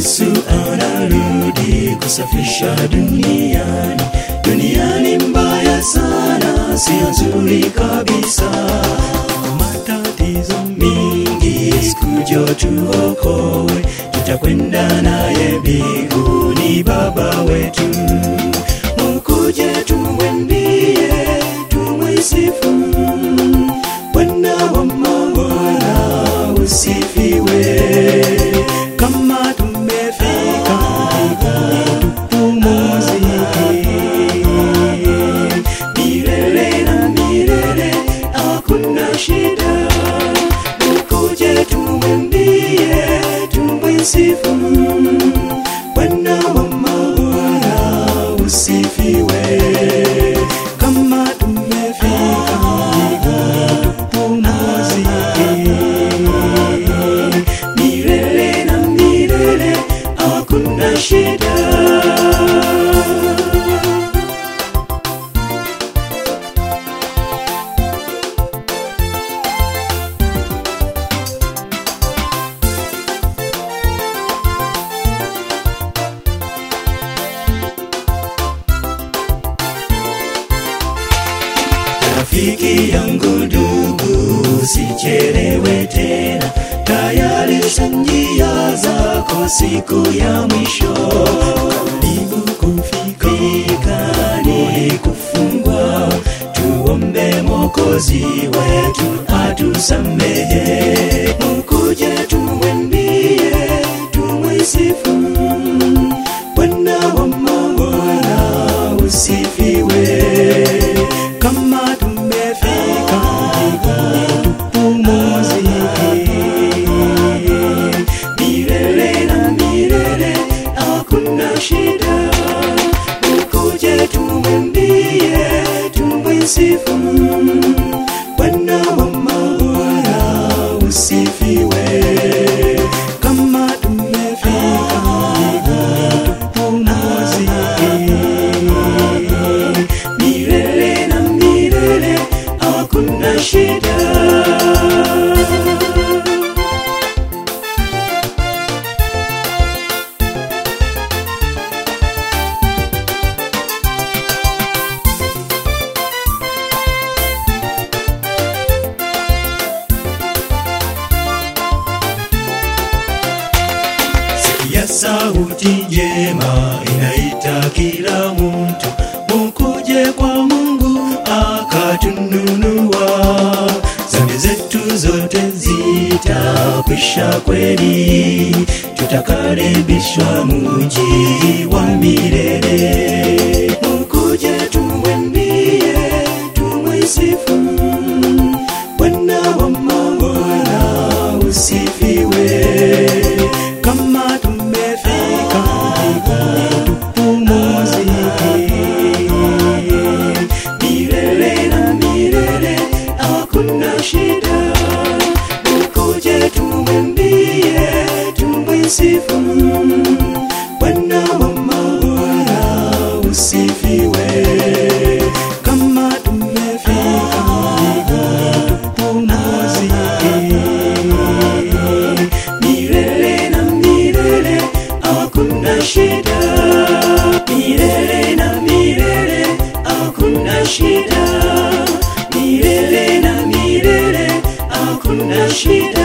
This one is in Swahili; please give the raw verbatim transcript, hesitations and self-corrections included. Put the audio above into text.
Yesu anarudi kusafisha duniani. Duniani mbaya sana, sio nzuri kabisa. Matatizo mingi, sikuja tuokoe. Tutakwenda naye mbinguni Baba wetu. Mkuje tumwimbie, tumwisifu. Bwana wa mabwana usifiwe. Kama tumefika mbinguni tupumzike. Milele na milele hakuna shida. Mkuje tumwimbie, tumwisifu. Bwana wa mabwana usifiwe. Kama tumefika mbinguni tupumzike. Milele na milele hakuna shida. Rafiki yangu ndugu, usichelewe tena. Tayarisha njia zako, siku ya mwisho karibu kufika. Ni kufungwa, tuombe Mwokozi wetu atusamehe. Mkuje tumwimbie, tumwisifu. Bwana wa mabwana usifiwe. Kama tumefika mbinguni tupumzike. Milele na milele hakuna shida. Mkuje tumwimbie, tumwisifu. Bwana wa mabwana usifiwe. Kama tumefika mbinguni tupumzike. Milele na milele hakuna shida. Sikia sauti njema inaita kila mtu. Mkuje kwa Mungu akatununua. Dhambi zetu zote zitakwisha kweli. Tutakaribishwa mji wa milele. Mkuje tumwimbie, tumwisifu. Bwana wa mabwana usifiwe. Kama tumefika mbinguni tupumzike. Milele na milele hakuna shida. Mkuje tumwimbie, tumwisifu. Bwana wa mabwana usifiwe. Kama tumefika mbinguni tupumzike. Milele na milele hakuna shida. Milele na milele hakuna shida. Milele na milele hakuna shida.